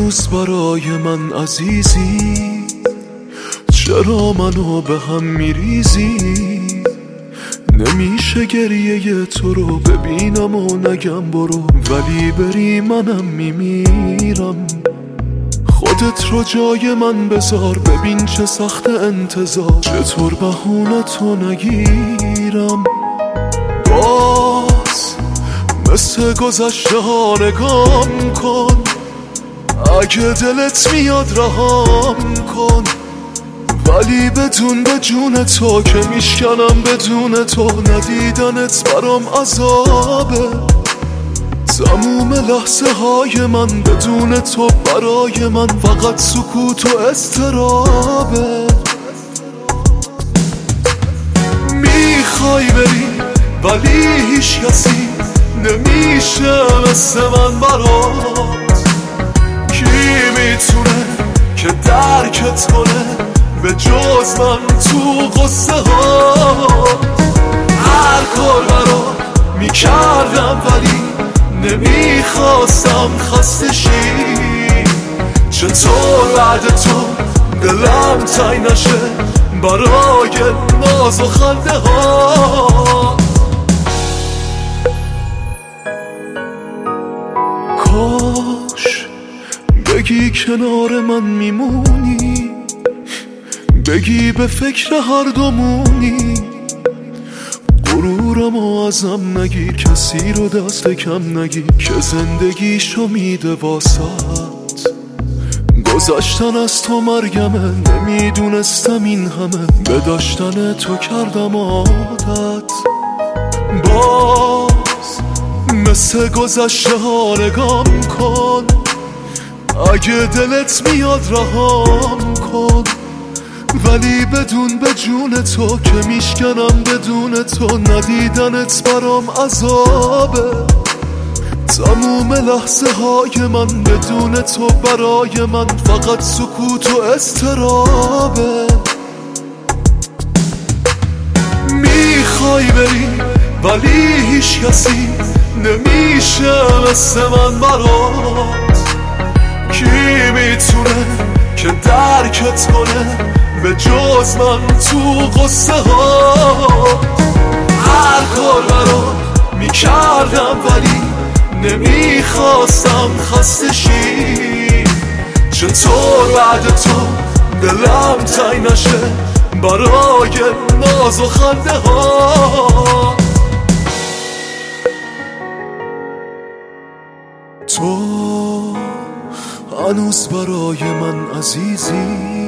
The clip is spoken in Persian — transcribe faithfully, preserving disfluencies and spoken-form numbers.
هنوز برای من عزیزی، چرا منو به هم میریزی؟ نمیشه گریه تو رو ببینم و نگم برو، ولی بری منم میمیرم. خودت رو جای من بذار، ببین چه سخت انتظار، چطور بهونه تو نگیرم. باز مثل گذشته ها نگام کن، اگه دلت میاد رهام کن، ولی بدون به جون تو که میشکنم بدون تو، ندیدنت برام عذابه. تموم لحظه های من بدون تو برای من فقط سکوت و اضطرابه. میخوای بری ولی هیچ کسی نمیشه مثل من برات. کی میتونه که درکت کنه به جز من تو قصه ها؟ هر کار برات میکردم ولی نمیخواستم خسته شی. چطور بعد تو دلم تنگ نشه برای ناز و خنده ها؟ کاش بگی کنار من میمونی، بگی به فکر هر دومونی. غرورمو ازم نگیر، کسی رو دست کم نگیر که زندگیشو میده واسات. گذشتن از تو مرگمه، نمیدونستم این همه به داشتن تو کردم عادت. باز مثل گذشته ها نگام کن، اگه دلت میاد رهام کن، ولی بدون به جون تو که میشکنم بدون تو، ندیدنت برام عذابه. تموم لحظه های من بدون تو برای من فقط سکوت و اضطرابه. میخوای بری ولی هیچ کسی نمیشه مثل من برات. کی میتونه که درکت کنه به جز من تو قصه ها؟ هر کار برات میکردم ولی نمیخواستم خسته شی. چطور بعد تو دلم تنگ نشه برای ناز و خنده ها؟ تو هنوز برای من عزیزی،